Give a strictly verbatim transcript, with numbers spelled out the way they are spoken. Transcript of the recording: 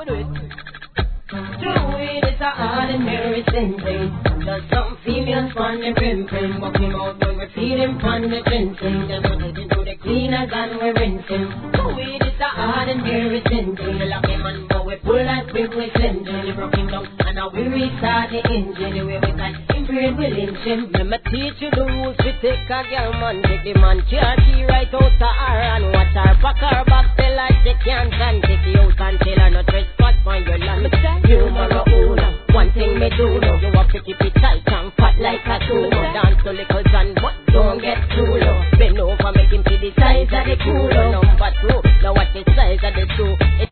do it. Do it, it's a ordinary sin thing. There's some females on the prim prim, but we out when we feed him on the fencing. Then we get into the cleaners and we rinse him. Do it, it's a ordinary sin thing. We lock him and go, we pull that big we send him. We broke him down and now we restart the engine. The way we can improve, we lynch him. Let me teach you the rules to take a girl man. Take the man chair key right out to her and watch her pack her back till like she can't stand. Take you out and tell her no trespass on your land. You marijuana, one thing me do know, you have to keep it tight and fat like a tuna. Dance to little